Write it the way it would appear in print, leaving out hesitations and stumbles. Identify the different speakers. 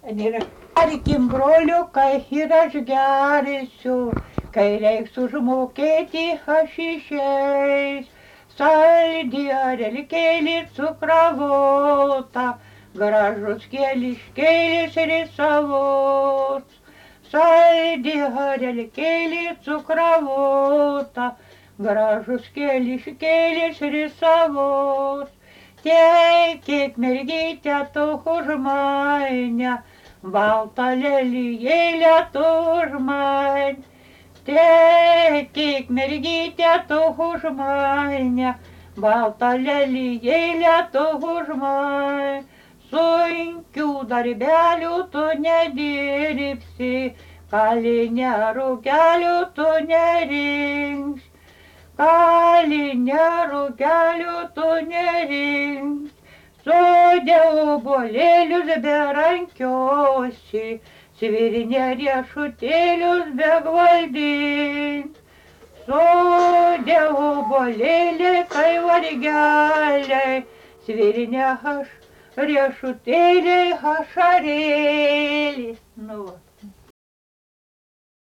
Speaker 1: Ir tarkim, broliukai, ir aš gersiu, kai reiks užmokėti aš išeis. Saldi arelkėlį cukravota, gražus kėliškėlis risavos. Saldi arelkėlį cukravota, gražus kėliškėlis risavos. Tekėk mergytę tu už mane, baltą lelijėlę tu už mane. Tekėk mergytė tu už mane, baltą lelijėlę tu už mane. Sunkių darbelių tu nedirbsi, kalinę rūkelių tu nerinksi. Kalinę rūkelių tu nerinksi, sode obuolėlius berankiosi, svirinę riešutėlius begvaldink. Sode obuolėliai kai vargeliai, svirinę riešutėliai ašarėlis. Nu, va.